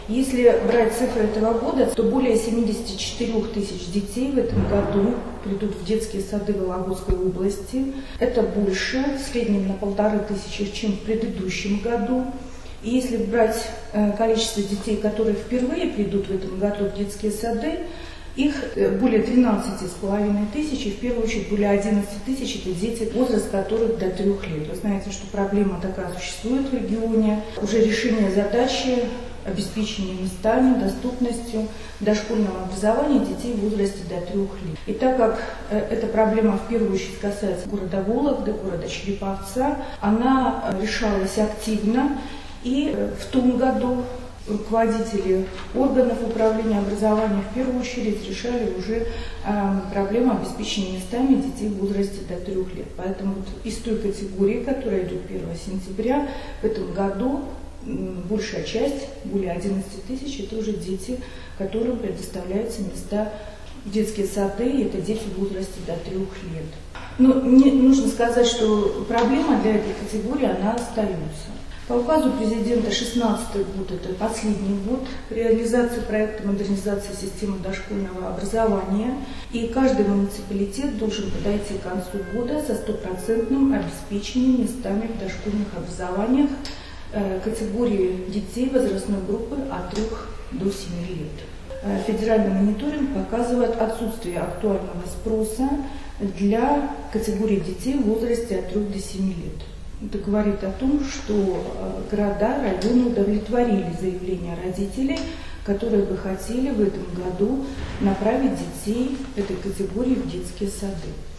Если брать цифры этого года, то более 74 тысяч детей в этом году придут в детские сады Вологодской области. Это больше, в среднем на 1500, чем в предыдущем году. И если брать количество детей, которые впервые придут в этом году в детские сады, их более 13,5 тысяч, и в первую очередь более 11 тысяч – это дети, возраст которых до 3 лет. Вы знаете, что проблема такая существует в регионе. Уже решение задачи обеспечения местами, доступностью дошкольного образования детей в возрасте до 3 лет. И так как эта проблема в первую очередь касается города Вологды, города Череповца, она решалась активно, и в том году руководители органов управления образованием в первую очередь решали уже проблему обеспечения местами детей в возрасте до 3 лет. Поэтому вот из той категории, которая идет 1 сентября, в этом году большая часть, более 11 тысяч, это уже дети, которым предоставляются места в детские сады, и это дети в возрасте до 3 лет. Но нужно сказать, что проблема для этой категории, она остается. По указу президента 2016 год – это последний год реализации проекта модернизации системы дошкольного образования. И каждый муниципалитет должен подойти к концу года со стопроцентным обеспечением местами в дошкольных образованиях категории детей возрастной группы от 3 до 7 лет. Федеральный мониторинг показывает отсутствие актуального спроса для категории детей в возрасте от 3 до 7 лет. Это говорит о том, что города, районы удовлетворили заявления родителей, которые бы хотели в этом году направить детей этой категории в детские сады.